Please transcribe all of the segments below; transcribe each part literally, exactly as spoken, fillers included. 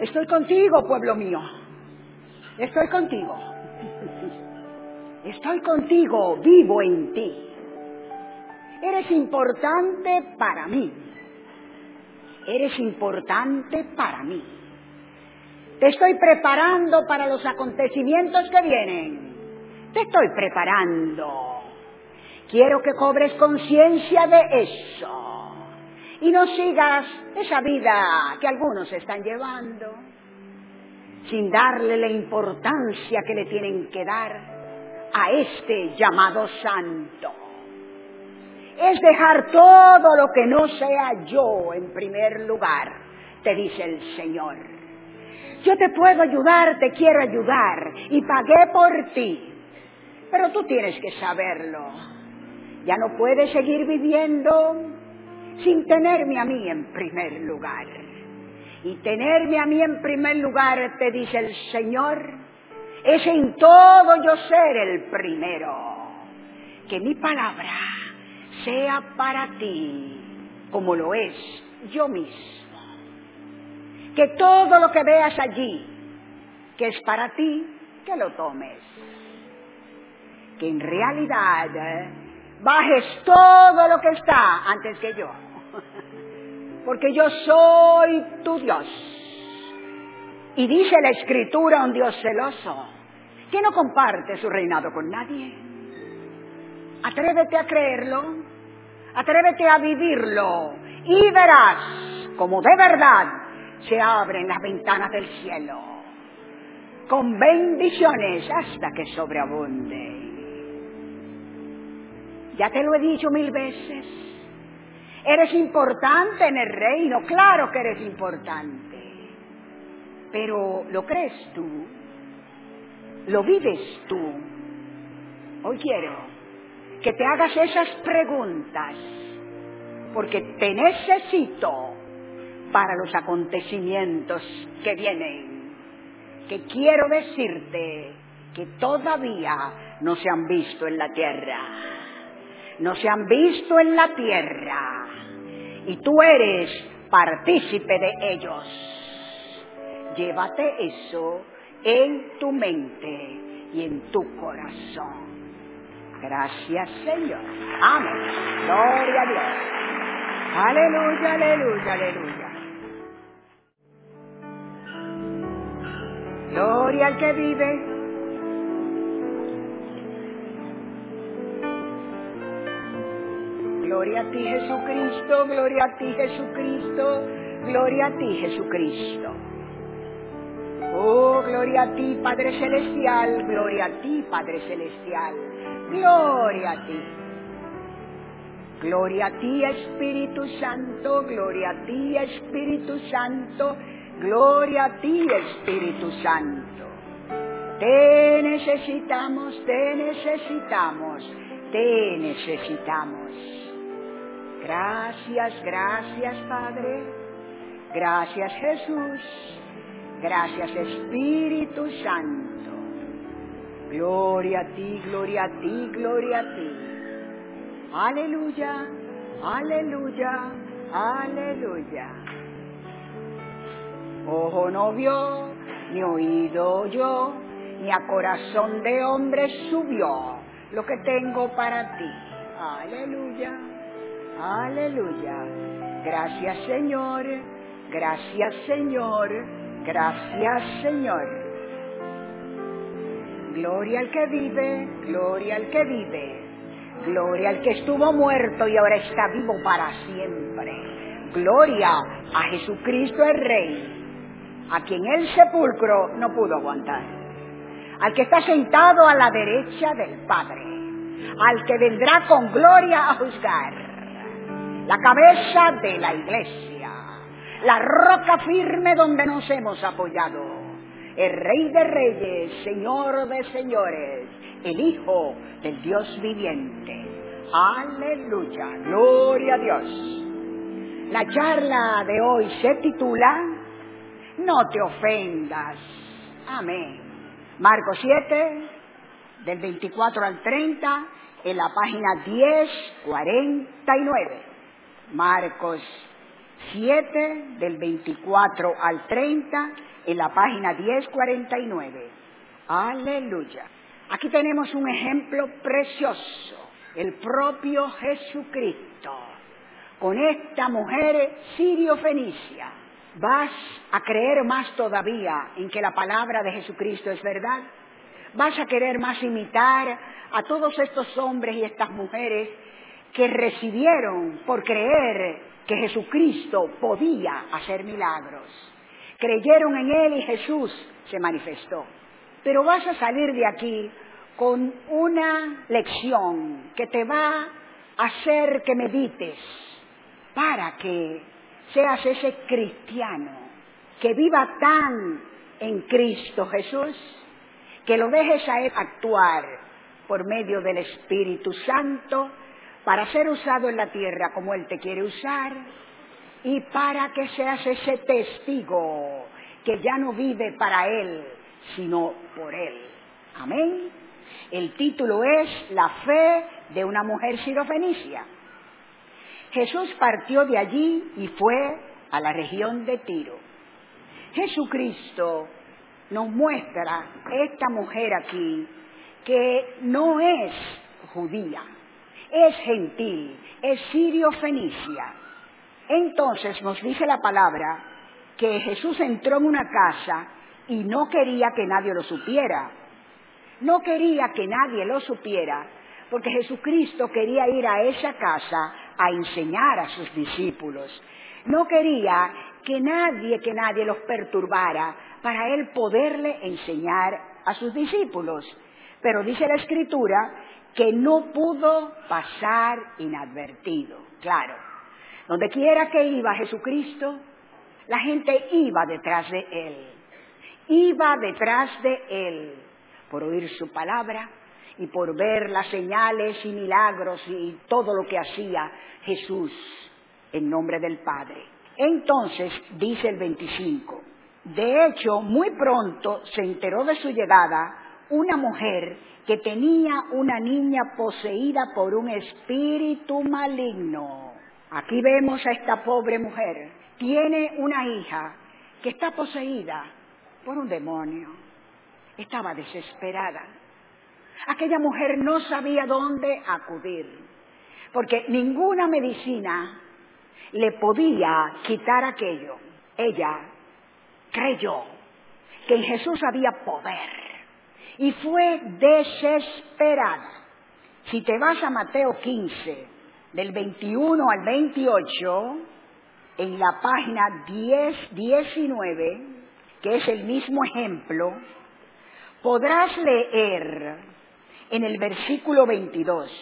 Estoy contigo, pueblo mío. Estoy contigo. Estoy contigo, vivo en ti. Eres importante para mí. Eres importante para mí. Te estoy preparando para los acontecimientos que vienen. Te estoy preparando. Quiero que cobres conciencia de eso. Y no sigas esa vida que algunos están llevando, sin darle la importancia que le tienen que dar a este llamado santo. Es dejar todo lo que no sea yo en primer lugar, te dice el Señor. Yo te puedo ayudar, te quiero ayudar, y pagué por ti, pero tú tienes que saberlo. Ya no puedes seguir viviendo sin tenerme a mí en primer lugar. Y tenerme a mí en primer lugar, te dice el Señor, es en todo yo ser el primero. Que mi palabra sea para ti como lo es yo mismo. Que todo lo que veas allí, que es para ti, que lo tomes. Que en realidad bajes todo lo que está antes que yo. Porque yo soy tu Dios. Y dice la Escritura, un Dios celoso, que no comparte su reinado con nadie. Atrévete a creerlo, atrévete a vivirlo, y verás como de verdad se abren las ventanas del cielo, con bendiciones hasta que sobreabunde. Ya te lo he dicho mil veces. Eres importante en el reino, claro que eres importante. Pero ¿lo crees tú? ¿Lo vives tú? Hoy quiero que te hagas esas preguntas, porque te necesito para los acontecimientos que vienen. Que quiero decirte que todavía no se han visto en la tierra. No se han visto en la tierra, y tú eres partícipe de ellos. Llévate eso en tu mente y en tu corazón. Gracias, Señor. Amén. Gloria a Dios. Aleluya, aleluya, aleluya. Gloria al que vive. Gloria a ti, Jesucristo, gloria a ti, Jesucristo, gloria a ti, Jesucristo. Oh, gloria a ti, Padre Celestial, gloria a ti, Padre Celestial, gloria a ti. Gloria a ti, Espíritu Santo, gloria a ti, Espíritu Santo, gloria a ti, Espíritu Santo. Te necesitamos, te necesitamos, te necesitamos. Gracias, gracias, Padre. Gracias, Jesús. Gracias, Espíritu Santo. Gloria a ti, gloria a ti, gloria a ti. Aleluya, aleluya, aleluya. Ojo no vio, ni oído oyó, ni a corazón de hombre subió lo que tengo para ti. Aleluya. Aleluya. Gracias, Señor. Gracias, Señor. Gracias, Señor. Gloria al que vive, gloria al que vive. Gloria al que estuvo muerto y ahora está vivo para siempre. Gloria a Jesucristo el Rey, a quien el sepulcro no pudo aguantar. Al que está sentado a la derecha del Padre. Al que vendrá con gloria a juzgar. La cabeza de la iglesia, la roca firme donde nos hemos apoyado, el Rey de Reyes, Señor de Señores, el Hijo del Dios viviente. Aleluya, gloria a Dios. La charla de hoy se titula No te ofendas. Amén. Marcos siete, del veinticuatro al treinta, en la página diez cuarenta y nueve. Marcos siete, del veinticuatro al treinta, en la página diez cuarenta y nueve. Aleluya. Aquí tenemos un ejemplo precioso, el propio Jesucristo, con esta mujer sirio-fenicia. ¿Vas a creer más todavía en que la palabra de Jesucristo es verdad? ¿Vas a querer más imitar a todos estos hombres y estas mujeres que recibieron por creer que Jesucristo podía hacer milagros? Creyeron en Él y Jesús se manifestó. Pero vas a salir de aquí con una lección que te va a hacer que medites para que seas ese cristiano que viva tan en Cristo Jesús que lo dejes a Él actuar por medio del Espíritu Santo para ser usado en la tierra como Él te quiere usar y para que seas ese testigo que ya no vive para Él, sino por Él. Amén. El título es La fe de una mujer sirofenicia. Jesús partió de allí y fue a la región de Tiro. Jesucristo nos muestra esta mujer aquí que no es judía, es gentil, es sirio-fenicia. Entonces nos dice la palabra que Jesús entró en una casa y no quería que nadie lo supiera. No quería que nadie lo supiera porque Jesucristo quería ir a esa casa a enseñar a sus discípulos. No quería que nadie, que nadie los perturbara para Él poderle enseñar a sus discípulos. Pero dice la Escritura que no pudo pasar inadvertido. Claro, donde quiera que iba Jesucristo, la gente iba detrás de Él. Iba detrás de Él por oír su palabra y por ver las señales y milagros y todo lo que hacía Jesús en nombre del Padre. Entonces, dice el veinticinco, de hecho, muy pronto se enteró de su llegada una mujer que tenía una niña poseída por un espíritu maligno. Aquí vemos a esta pobre mujer. Tiene una hija que está poseída por un demonio. Estaba desesperada. Aquella mujer no sabía dónde acudir, porque ninguna medicina le podía quitar aquello. Ella creyó que en Jesús había poder y fue desesperada. Si te vas a Mateo quince, del veintiuno al veintiocho, en la página diez diecinueve, que es el mismo ejemplo, podrás leer en el versículo veintidós.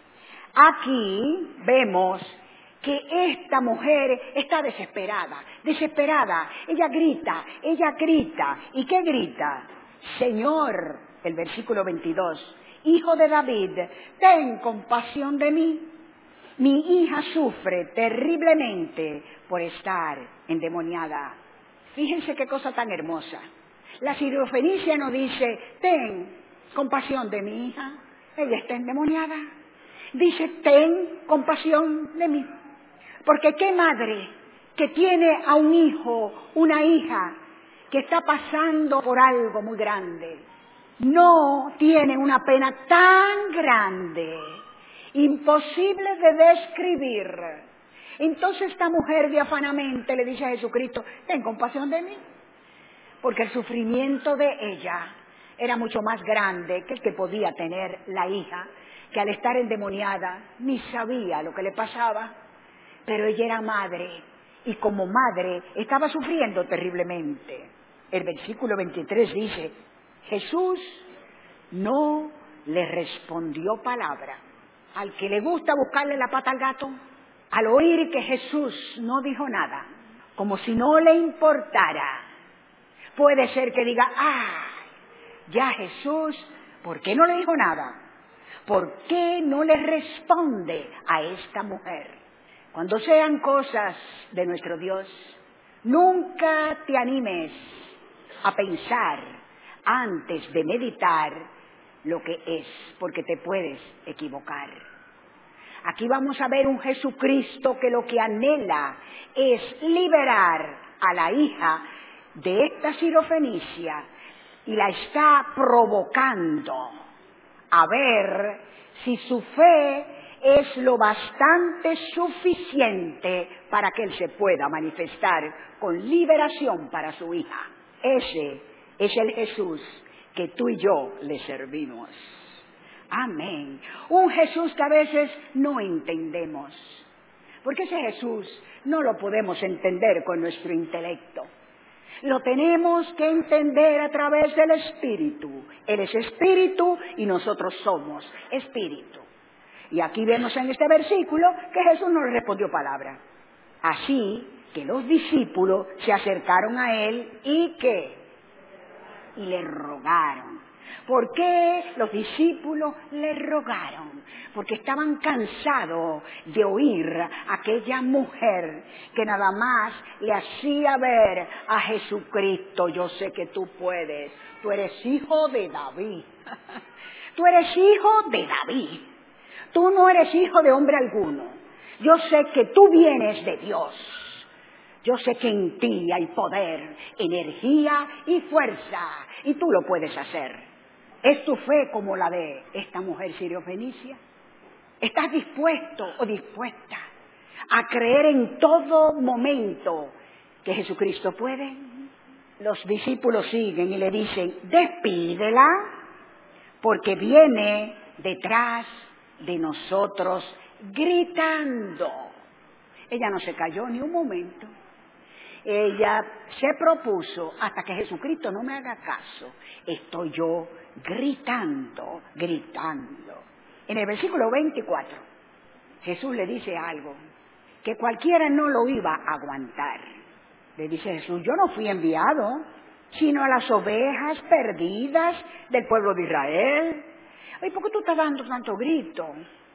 Aquí vemos que esta mujer está desesperada, desesperada. Ella grita, ella grita. ¿Y qué grita? Señor, el versículo veintidós, Hijo de David, ten compasión de mí. Mi hija sufre terriblemente por estar endemoniada. Fíjense qué cosa tan hermosa. La sirofenicia no dice, ten compasión de mi hija, ella está endemoniada. Dice, ten compasión de mí. Porque qué madre que tiene a un hijo, una hija, que está pasando por algo muy grande, no tiene una pena tan grande, imposible de describir. Entonces esta mujer diafanamente le dice a Jesucristo, ten compasión de mí. Porque el sufrimiento de ella era mucho más grande que el que podía tener la hija, que al estar endemoniada ni sabía lo que le pasaba, pero ella era madre y como madre estaba sufriendo terriblemente. El versículo veintitrés dice, Jesús no le respondió palabra. Al que le gusta buscarle la pata al gato, al oír que Jesús no dijo nada, como si no le importara, puede ser que diga, ah, ya Jesús, ¿por qué no le dijo nada? ¿Por qué no le responde a esta mujer? Cuando sean cosas de nuestro Dios, nunca te animes a pensar antes de meditar lo que es, porque te puedes equivocar. Aquí vamos a ver un Jesucristo que lo que anhela es liberar a la hija de esta sirofenicia y la está provocando a ver si su fe es lo bastante suficiente para que él se pueda manifestar con liberación para su hija. Ese es el Jesús que tú y yo le servimos. Amén. Un Jesús que a veces no entendemos, porque ese Jesús no lo podemos entender con nuestro intelecto. Lo tenemos que entender a través del Espíritu. Él es Espíritu y nosotros somos Espíritu. Y aquí vemos en este versículo que Jesús no le respondió palabra. Así que los discípulos se acercaron a él y ¿qué? Y le rogaron. ¿Por qué los discípulos le rogaron? Porque estaban cansados de oír a aquella mujer que nada más le hacía ver a Jesucristo. Yo sé que tú puedes, tú eres hijo de David. Tú eres hijo de David. Tú no eres hijo de hombre alguno. Yo sé que tú vienes de Dios. Yo sé que en ti hay poder, energía y fuerza, y tú lo puedes hacer. ¿Es tu fe como la de esta mujer siriofenicia? ¿Estás dispuesto o dispuesta a creer en todo momento que Jesucristo puede? Los discípulos siguen y le dicen, despídela, porque viene detrás de nosotros gritando. Ella no se calló ni un momento. Ella se propuso, hasta que Jesucristo no me haga caso, estoy yo gritando, gritando. En el versículo veinticuatro, Jesús le dice algo que cualquiera no lo iba a aguantar. Le dice Jesús, yo no fui enviado, sino a las ovejas perdidas del pueblo de Israel. Ay, ¿por qué tú estás dando tanto grito?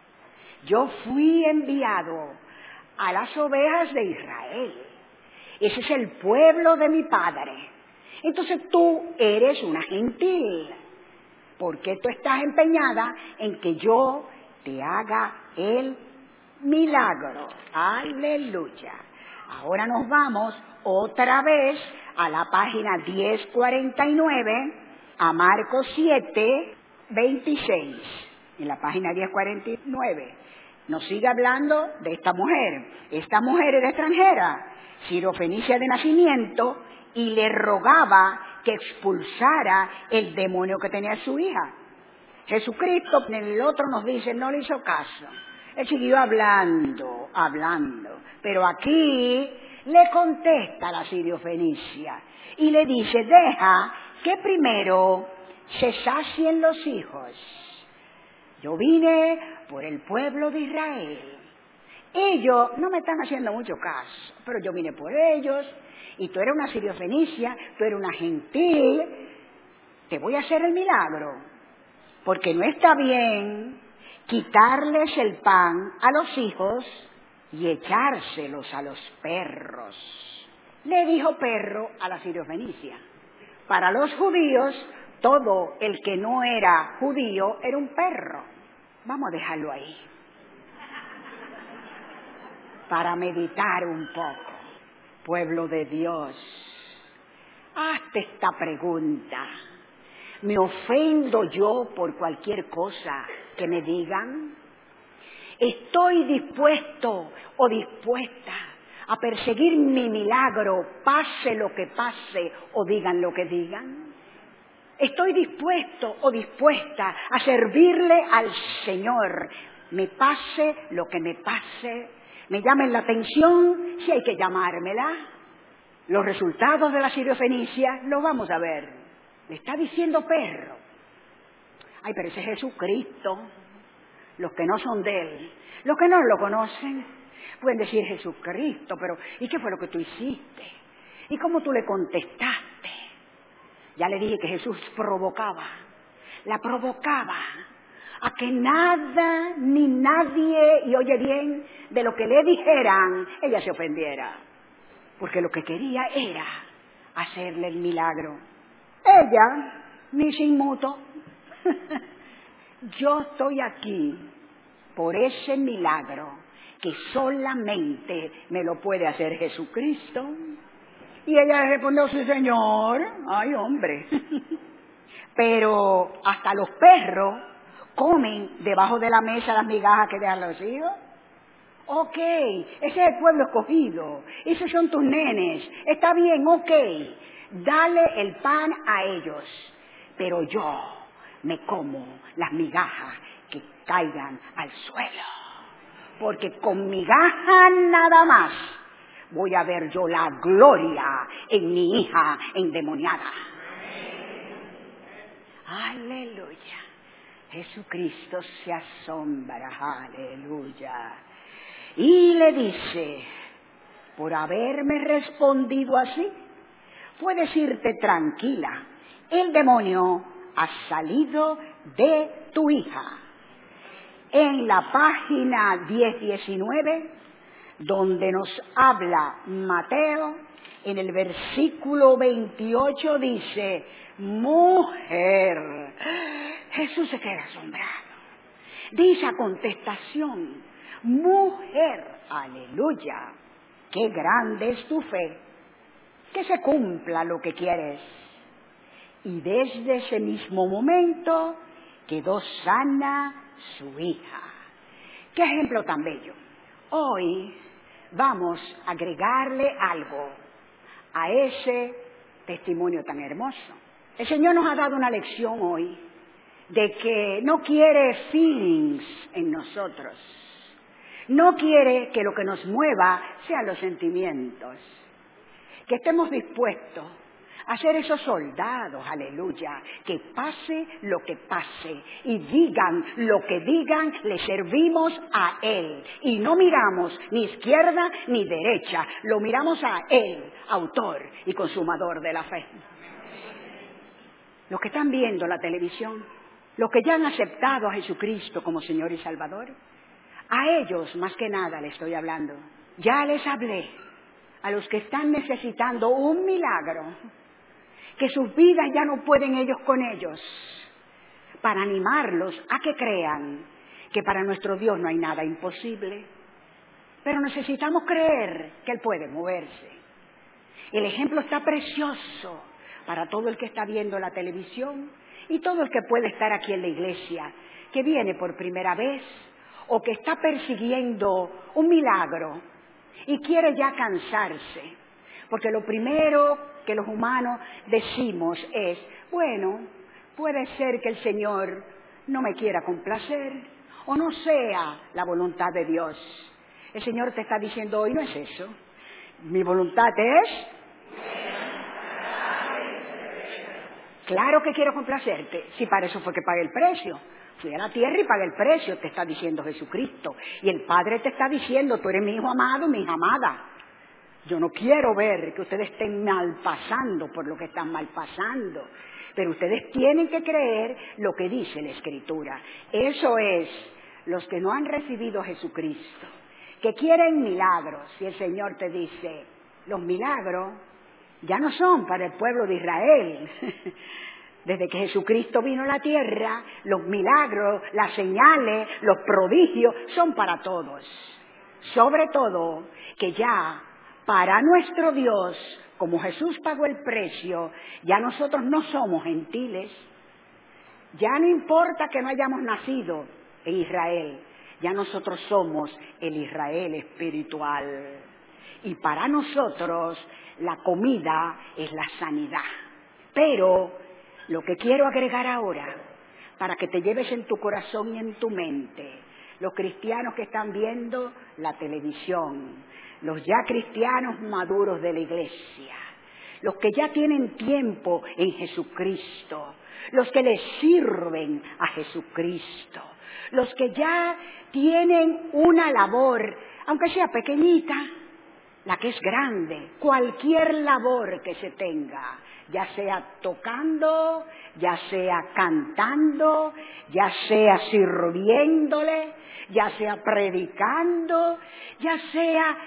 Yo fui enviado a las ovejas de Israel. Ese es el pueblo de mi Padre. Entonces tú eres una gentil. ¿Por qué tú estás empeñada en que yo te haga el milagro? Aleluya. Ahora nos vamos otra vez a la página diez cuarenta y nueve, a Marcos siete veintiséis. En la página diez cuarenta y nueve nos sigue hablando de esta mujer. Esta mujer era extranjera, sirofenicia de nacimiento, y le rogaba que expulsara el demonio que tenía su hija. Jesucristo, en el otro nos dice, no le hizo caso. Él siguió hablando, hablando. Pero aquí le contesta la siriofenicia y le dice, deja que primero se sacien los hijos. Yo vine por el pueblo de Israel. Ellos no me están haciendo mucho caso, pero yo vine por ellos, y tú eres una siriofenicia, tú eres una gentil, te voy a hacer el milagro, porque no está bien quitarles el pan a los hijos y echárselos a los perros. Le dijo perro a la siriofenicia. Para los judíos, todo el que no era judío era un perro. Vamos a dejarlo ahí, para meditar un poco. Pueblo de Dios, hazte esta pregunta. ¿Me ofendo yo por cualquier cosa que me digan? ¿Estoy dispuesto o dispuesta a perseguir mi milagro, pase lo que pase o digan lo que digan? ¿Estoy dispuesto o dispuesta a servirle al Señor, me pase lo que me pase? Me llamen la atención si hay que llamármela. Los resultados de la siriofenicia los vamos a ver. Le está diciendo perro. Ay, pero ese es Jesucristo. Los que no son de Él, los que no lo conocen, pueden decir Jesucristo, pero ¿y qué fue lo que tú hiciste? ¿Y cómo tú le contestaste? Ya le dije que Jesús provocaba, la provocaba a que nada ni nadie, y oye bien, de lo que le dijeran, ella se ofendiera. Porque lo que quería era hacerle el milagro. Ella, ni se inmutó. Yo estoy aquí por ese milagro que solamente me lo puede hacer Jesucristo. Y ella le respondió, sí, Señor. Ay, hombre. Pero hasta los perros comen debajo de la mesa las migajas que dejan los hijos. Ok, ese es el pueblo escogido, esos son tus nenes, está bien, ok, dale el pan a ellos, pero yo me como las migajas que caigan al suelo, porque con migajas nada más voy a ver yo la gloria en mi hija endemoniada. Aleluya. Jesucristo se asombra, aleluya. Y le dice, por haberme respondido así, puedes irte tranquila. El demonio ha salido de tu hija. En la página diez diecinueve, donde nos habla Mateo, en el versículo veintiocho dice, mujer. Jesús se queda asombrado. Dice a contestación, mujer, aleluya, qué grande es tu fe, que se cumpla lo que quieres. Y desde ese mismo momento quedó sana su hija. ¡Qué ejemplo tan bello! Hoy vamos a agregarle algo a ese testimonio tan hermoso. El Señor nos ha dado una lección hoy de que no quiere feelings en nosotros. No quiere que lo que nos mueva sean los sentimientos. Que estemos dispuestos a ser esos soldados, aleluya, que pase lo que pase y digan lo que digan, le servimos a Él. Y no miramos ni izquierda ni derecha, lo miramos a Él, autor y consumador de la fe. Los que están viendo la televisión, los que ya han aceptado a Jesucristo como Señor y Salvador, a ellos más que nada le estoy hablando. Ya les hablé a los que están necesitando un milagro, que sus vidas ya no pueden ellos con ellos, para animarlos a que crean que para nuestro Dios no hay nada imposible. Pero necesitamos creer que Él puede moverse. El ejemplo está precioso para todo el que está viendo la televisión y todo el que puede estar aquí en la iglesia, que viene por primera vez o que está persiguiendo un milagro y quiere ya cansarse. Porque lo primero que los humanos decimos es, bueno, puede ser que el Señor no me quiera complacer o no sea la voluntad de Dios. El Señor te está diciendo hoy, no es eso. Mi voluntad es... Claro que quiero complacerte, si para eso fue que pagué el precio. Fui a la tierra y pagué el precio, te está diciendo Jesucristo. Y el Padre te está diciendo, tú eres mi hijo amado, mi hija amada. Yo no quiero ver que ustedes estén mal pasando por lo que están mal pasando. Pero ustedes tienen que creer lo que dice la Escritura. Eso es, los que no han recibido a Jesucristo, que quieren milagros. Y el Señor te dice, los milagros ya no son para el pueblo de Israel. Desde que Jesucristo vino a la tierra, los milagros, las señales, los prodigios son para todos. Sobre todo que ya para nuestro Dios, como Jesús pagó el precio, ya nosotros no somos gentiles. Ya no importa que no hayamos nacido en Israel, ya nosotros somos el Israel espiritual. Y para nosotros la comida es la sanidad. Pero lo que quiero agregar ahora, para que te lleves en tu corazón y en tu mente, los cristianos que están viendo la televisión, los ya cristianos maduros de la iglesia, los que ya tienen tiempo en Jesucristo, los que les sirven a Jesucristo, los que ya tienen una labor, aunque sea pequeñita, la que es grande, cualquier labor que se tenga, ya sea tocando, ya sea cantando, ya sea sirviéndole, ya sea predicando, ya sea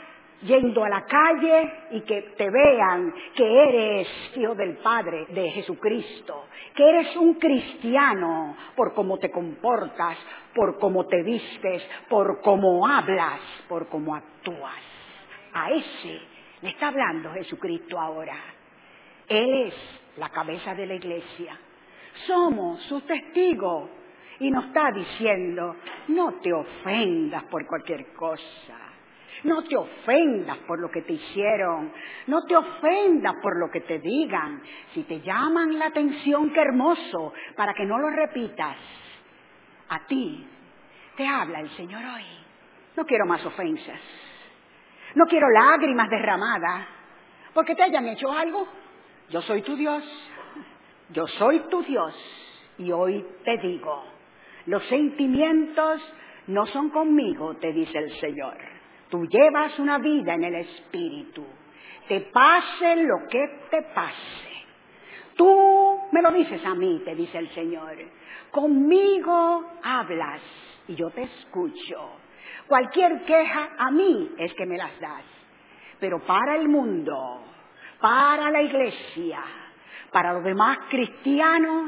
yendo a la calle y que te vean que eres hijo del Padre, de Jesucristo, que eres un cristiano por cómo te comportas, por cómo te vistes, por cómo hablas, por cómo actúas. A ese le está hablando Jesucristo ahora. Él es la cabeza de la iglesia. Somos sus testigos. Y nos está diciendo, no te ofendas por cualquier cosa. No te ofendas por lo que te hicieron. No te ofendas por lo que te digan. Si te llaman la atención, qué hermoso, para que no lo repitas. A ti te habla el Señor hoy. No quiero más ofensas. No quiero lágrimas derramadas porque te hayan hecho algo. Yo soy tu Dios. Yo soy tu Dios. Y hoy te digo, los sentimientos no son conmigo, te dice el Señor. Tú llevas una vida en el Espíritu. Te pase lo que te pase. Tú me lo dices a mí, te dice el Señor. Conmigo hablas y yo te escucho. Cualquier queja a mí es que me las das. Pero para el mundo, para la iglesia, para los demás cristianos,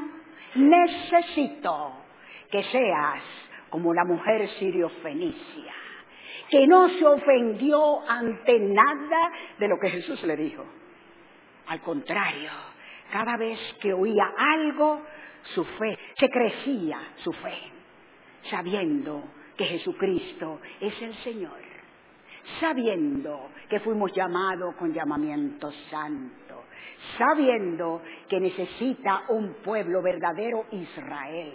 necesito que seas como la mujer sirio-fenicia, que no se ofendió ante nada de lo que Jesús le dijo. Al contrario, cada vez que oía algo, su fe, se crecía su fe, sabiendo que Jesucristo es el Señor, sabiendo que fuimos llamados con llamamiento santo, sabiendo que necesita un pueblo verdadero Israel,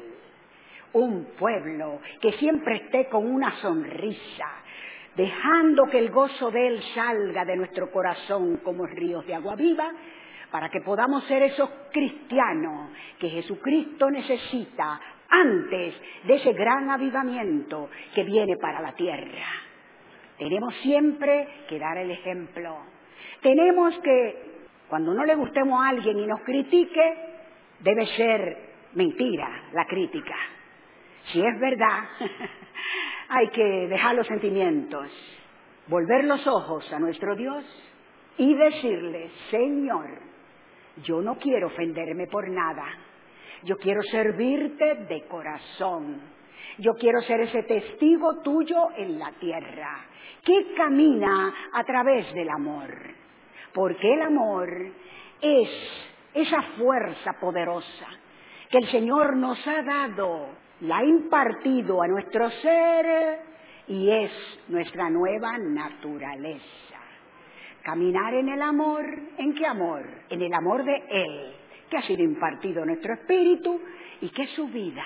un pueblo que siempre esté con una sonrisa, dejando que el gozo de Él salga de nuestro corazón como ríos de agua viva, para que podamos ser esos cristianos que Jesucristo necesita antes de ese gran avivamiento que viene para la tierra. Tenemos siempre que dar el ejemplo. Tenemos que, cuando no le gustemos a alguien y nos critique, debe ser mentira la crítica. Si es verdad, hay que dejar los sentimientos, volver los ojos a nuestro Dios y decirle, Señor, yo no quiero ofenderme por nada. Yo quiero servirte de corazón. Yo quiero ser ese testigo tuyo en la tierra, que camina a través del amor. Porque el amor es esa fuerza poderosa que el Señor nos ha dado, la ha impartido a nuestro ser y es nuestra nueva naturaleza. Caminar en el amor, ¿en qué amor? En el amor de Él, que ha sido impartido a nuestro espíritu y que su vida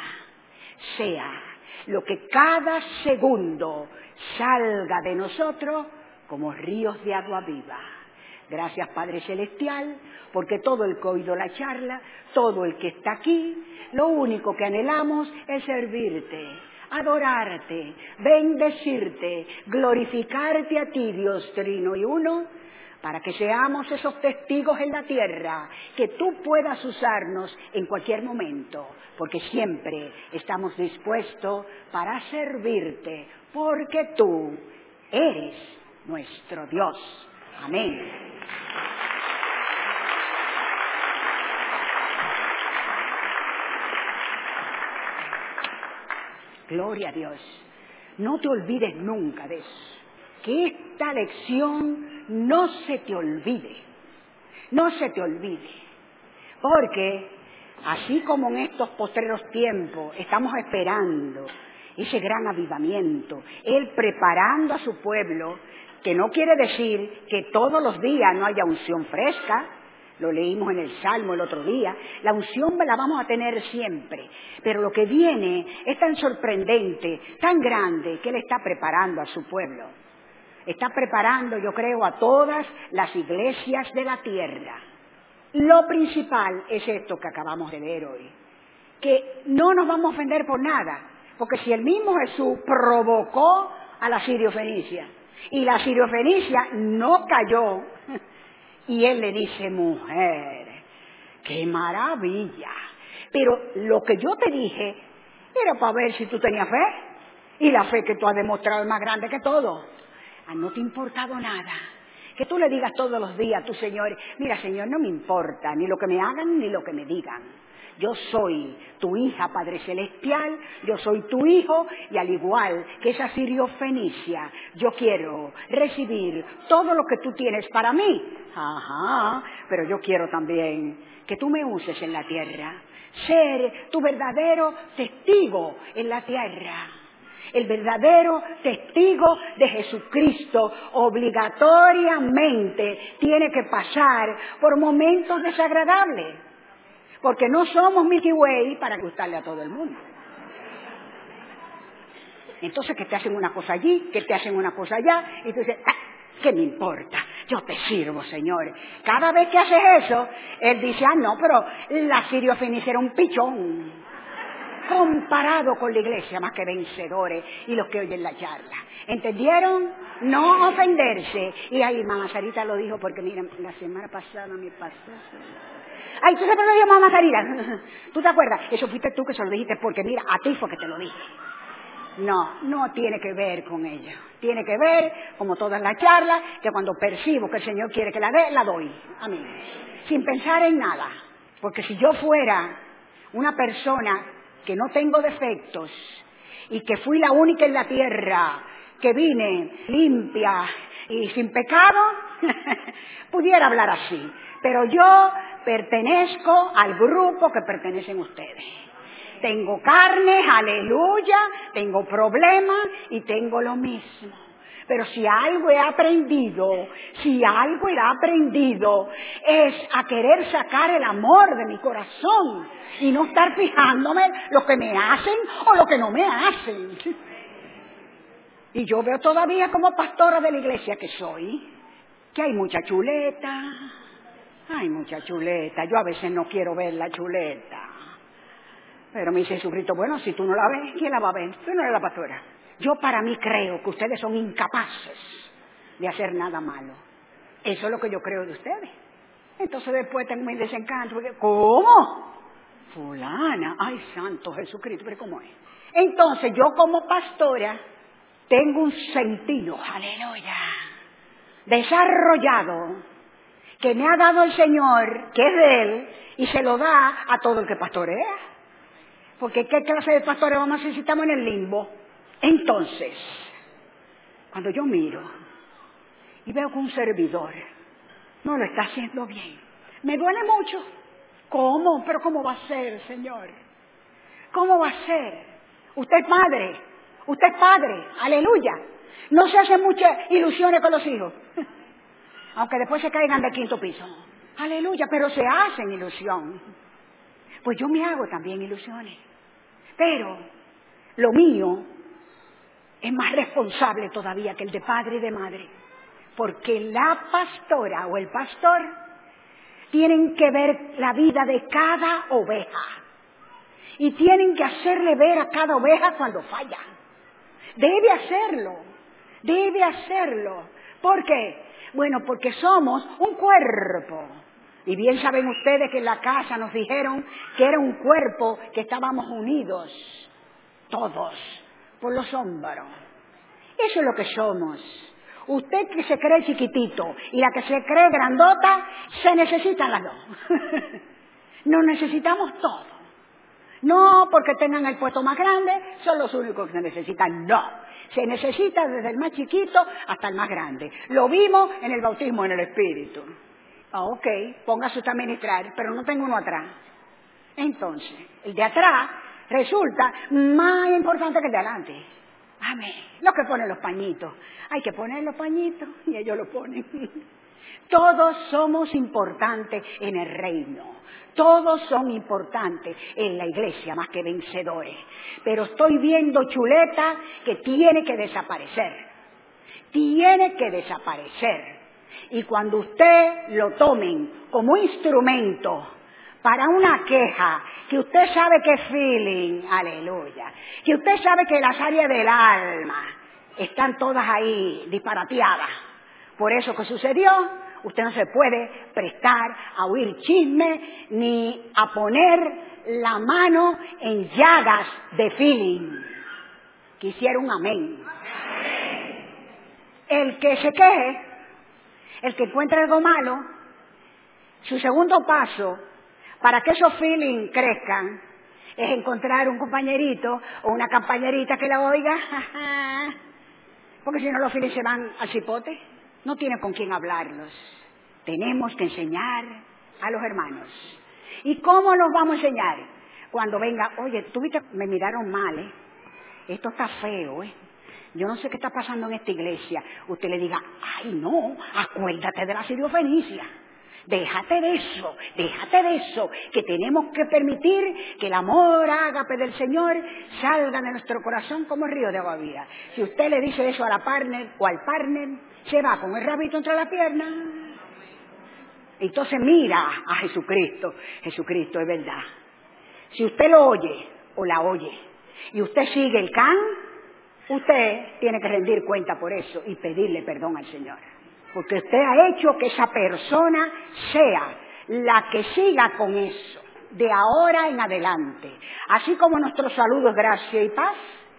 sea lo que cada segundo salga de nosotros como ríos de agua viva. Gracias, Padre Celestial, porque todo el que ha oído la charla, todo el que está aquí, lo único que anhelamos es servirte, adorarte, bendecirte, glorificarte a ti, Dios Trino y Uno, para que seamos esos testigos en la tierra, que tú puedas usarnos en cualquier momento, porque siempre estamos dispuestos para servirte, porque tú eres nuestro Dios. Amén. Gloria a Dios. No te olvides nunca de eso. Que esta lección no se te olvide. No se te olvide. Porque así como en estos postreros tiempos estamos esperando ese gran avivamiento, Él preparando a su pueblo, que no quiere decir que todos los días no haya unción fresca. Lo leímos en el Salmo el otro día. La unción la vamos a tener siempre. Pero lo que viene es tan sorprendente, tan grande, que Él está preparando a su pueblo. Está preparando, yo creo, a todas las iglesias de la tierra. Lo principal es esto que acabamos de ver hoy. Que no nos vamos a ofender por nada. Porque si el mismo Jesús provocó a la Sirio-Fenicia, y la Sirio-Fenicia no cayó, y Él le dice, mujer, ¡qué maravilla! Pero lo que yo te dije era para ver si tú tenías fe, y la fe que tú has demostrado es más grande que todo. Ah, no te ha importado nada. Que tú le digas todos los días a tu Señor, mira Señor, no me importa ni lo que me hagan ni lo que me digan. Yo soy tu hija, Padre Celestial, yo soy tu hijo, y al igual que esa sirio-fenicia, yo quiero recibir todo lo que tú tienes para mí. Ajá, pero yo quiero también que tú me uses en la tierra, ser tu verdadero testigo en la tierra. El verdadero testigo de Jesucristo obligatoriamente tiene que pasar por momentos desagradables. Porque no somos Milky Way para gustarle a todo el mundo. Entonces que te hacen una cosa allí, que te hacen una cosa allá, y tú dices, ah, ¿qué me importa? Yo te sirvo, Señor. Cada vez que haces eso, Él dice, ah, no, pero la sirio-fenicia era un pichón, comparado con la iglesia, más que vencedores y los que oyen la charla. ¿Entendieron? No ofenderse. Y ahí mamá Sarita lo dijo, porque mira, la semana pasada me pasó. Ay, ¿tú sabes por qué lo dijo mamá Sarita? ¿Tú te acuerdas? Eso fuiste tú que se lo dijiste, porque mira, a ti fue que te lo dije. No, no tiene que ver con ella. Tiene que ver, como todas las charlas, que cuando percibo que el Señor quiere que la dé, la doy. Amén. Sin pensar en nada. Porque si yo fuera una persona que no tengo defectos y que fui la única en la tierra que vine limpia y sin pecado, pudiera hablar así. Pero yo pertenezco al grupo que pertenecen ustedes. Tengo carne, aleluya, tengo problemas y tengo lo mismo. Pero si algo he aprendido, si algo he aprendido, es a querer sacar el amor de mi corazón y no estar fijándome lo que me hacen o lo que no me hacen. Y yo veo todavía como pastora de la iglesia que soy, que hay mucha chuleta, hay mucha chuleta. Yo a veces no quiero ver la chuleta. Pero me dice Jesucristo, bueno, si tú no la ves, ¿quién la va a ver? Tú no eres la pastora. Yo para mí creo que ustedes son incapaces de hacer nada malo. Eso es lo que yo creo de ustedes. Entonces después tengo mi desencanto. Porque, ¿cómo? Fulana, ay santo Jesucristo, pero ¿cómo es? Entonces yo como pastora tengo un sentido, aleluya, desarrollado, que me ha dado el Señor, que es de Él, y se lo da a todo el que pastorea. Porque ¿qué clase de pastores vamos a necesitamos en el limbo? Entonces, cuando yo miro y veo que un servidor no lo está haciendo bien, me duele mucho. ¿Cómo? ¿Pero cómo va a ser, Señor? ¿Cómo va a ser? Usted es padre, usted es padre, aleluya. No se hacen muchas ilusiones con los hijos, aunque después se caigan del quinto piso. Aleluya, pero se hacen ilusión. Pues yo me hago también ilusiones. Pero lo mío es más responsable todavía que el de padre y de madre. Porque la pastora o el pastor tienen que ver la vida de cada oveja. Y tienen que hacerle ver a cada oveja cuando falla. Debe hacerlo. Debe hacerlo. ¿Por qué? Bueno, porque somos un cuerpo. Y bien saben ustedes que en la casa nos dijeron que era un cuerpo que estábamos unidos, todos, por los hombros. Eso es lo que somos. Usted que se cree chiquitito y la que se cree grandota, se necesitan las dos. Nos necesitamos todos. No porque tengan el puesto más grande, son los únicos que se necesitan, no. Se necesita desde el más chiquito hasta el más grande. Lo vimos en el bautismo en el Espíritu. Ah, ok, póngase usted a ministrar, pero no tengo uno atrás. Entonces, el de atrás resulta más importante que el de adelante. Amén. Los que ponen los pañitos. Hay que poner los pañitos y ellos lo ponen. Todos somos importantes en el reino. Todos son importantes en la iglesia, más que vencedores. Pero estoy viendo chuleta que tiene que desaparecer. Tiene que desaparecer. Y cuando usted lo tomen como instrumento para una queja, que usted sabe que es feeling, aleluya, que usted sabe que las áreas del alma están todas ahí disparateadas. Por eso que sucedió, usted no se puede prestar a oír chisme ni a poner la mano en llagas de feeling. Quisiera un amén. El que se queje, el que encuentre algo malo, su segundo paso para que esos feelings crezcan es encontrar un compañerito o una compañerita que la oiga, porque si no los feelings se van al cipote, no tienen con quién hablarlos. Tenemos que enseñar a los hermanos. ¿Y cómo los vamos a enseñar? Cuando venga, oye, tú viste, me miraron mal, ¿eh? Esto está feo, ¿eh? Yo no sé qué está pasando en esta iglesia. Usted le diga, ay no, acuérdate de la Sirio-Fenicia. Déjate de eso, déjate de eso, que tenemos que permitir que el amor ágape del Señor salga de nuestro corazón como río de agua viva. Si usted le dice eso a la partner o al partner, se va con el rabito entre las piernas. Entonces mira a Jesucristo. Jesucristo es verdad. Si usted lo oye o la oye y usted sigue el can, usted tiene que rendir cuenta por eso y pedirle perdón al Señor. Porque usted ha hecho que esa persona sea la que siga con eso, de ahora en adelante. Así como nuestro saludo es gracia y paz,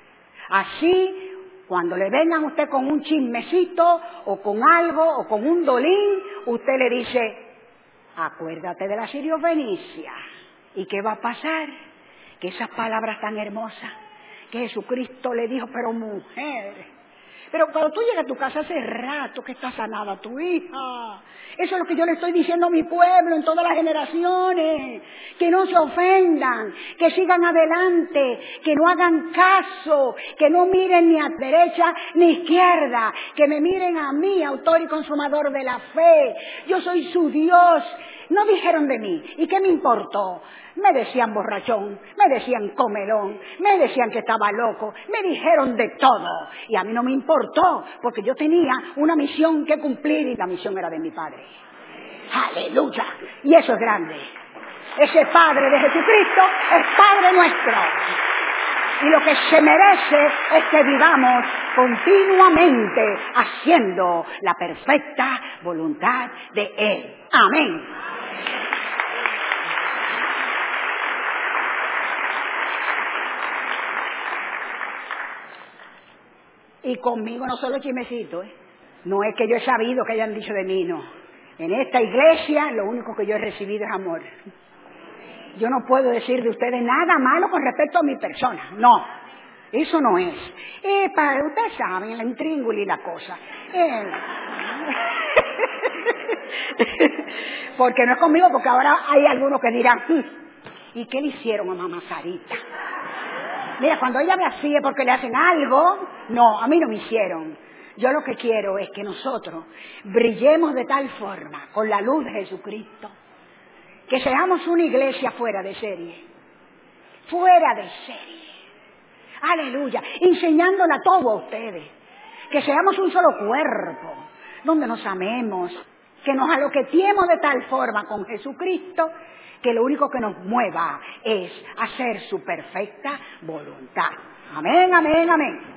así cuando le vengan a usted con un chismecito o con algo o con un dolín, usted le dice, acuérdate de la Sirio-Fenicia. ¿Y qué va a pasar? Que esas palabras tan hermosas que Jesucristo le dijo, pero mujer, pero cuando tú llegas a tu casa hace rato que está sanada tu hija. Eso es lo que yo le estoy diciendo a mi pueblo en todas las generaciones. Que no se ofendan, que sigan adelante, que no hagan caso, que no miren ni a derecha ni izquierda, que me miren a mí, autor y consumador de la fe. Yo soy su Dios. No dijeron de mí. ¿Y qué me importó? Me decían borrachón, me decían comelón, me decían que estaba loco, me dijeron de todo. Y a mí no me importó, porque yo tenía una misión que cumplir y la misión era de mi Padre. ¡Aleluya! Y eso es grande. Ese Padre de Jesucristo es Padre nuestro. Y lo que se merece es que vivamos continuamente haciendo la perfecta voluntad de Él. Amén. Y conmigo no solo chismecito, ¿eh? No es que yo he sabido que hayan dicho de mí, no. En esta iglesia lo único que yo he recibido es amor. Yo no puedo decir de ustedes nada malo con respecto a mi persona, no. Eso no es. Eh, para ustedes saben, el intríngulo y la cosa. Eh. Porque no es conmigo, porque ahora hay algunos que dirán, ¿y qué le hicieron a mamá Sarita? Mira, cuando ella me hacía porque le hacen algo, no, a mí no me hicieron. Yo lo que quiero es que nosotros brillemos de tal forma con la luz de Jesucristo, que seamos una iglesia fuera de serie, fuera de serie. Aleluya, enseñándola todo a ustedes, que seamos un solo cuerpo, donde nos amemos, que nos aloquetiemos de tal forma con Jesucristo, que lo único que nos mueva es hacer su perfecta voluntad. Amén, amén, amén.